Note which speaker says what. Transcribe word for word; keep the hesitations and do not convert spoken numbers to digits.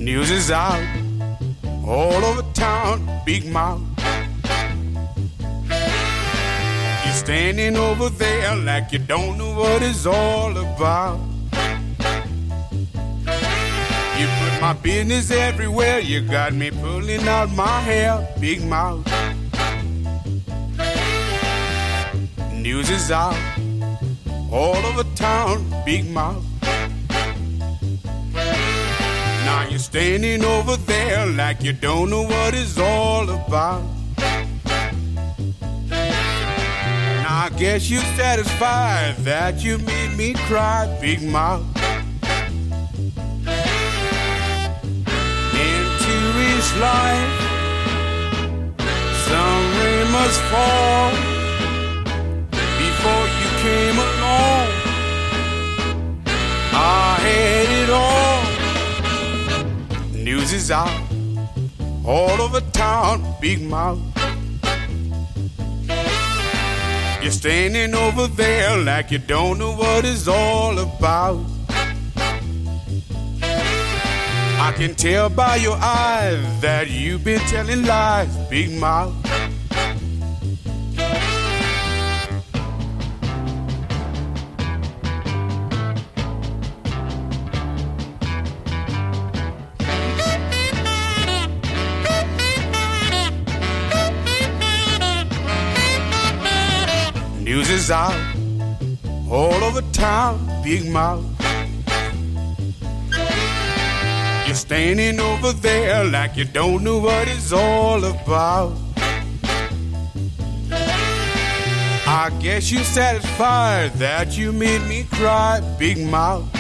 Speaker 1: News is out all over town, big mouth. You're standing over there like you don't know what it's all about. You put my business everywhere, you got me pulling out my hair, big mouth. News is out all over town, big mouth. Now you're standing over there like you don't know what it's all about. Now I guess you're satisfied that you made me cry, big mouth. Into each life, some rain must fall. Before you came along, I had it all. News is out all over town, big mouth. You're standing over there like you don't know what it's all about. I can tell by your eyes that you've been telling lies, big mouth. News is out all over town, big mouth. You're standing over there like you don't know what it's all about. I guess you're satisfied that you made me cry, big mouth.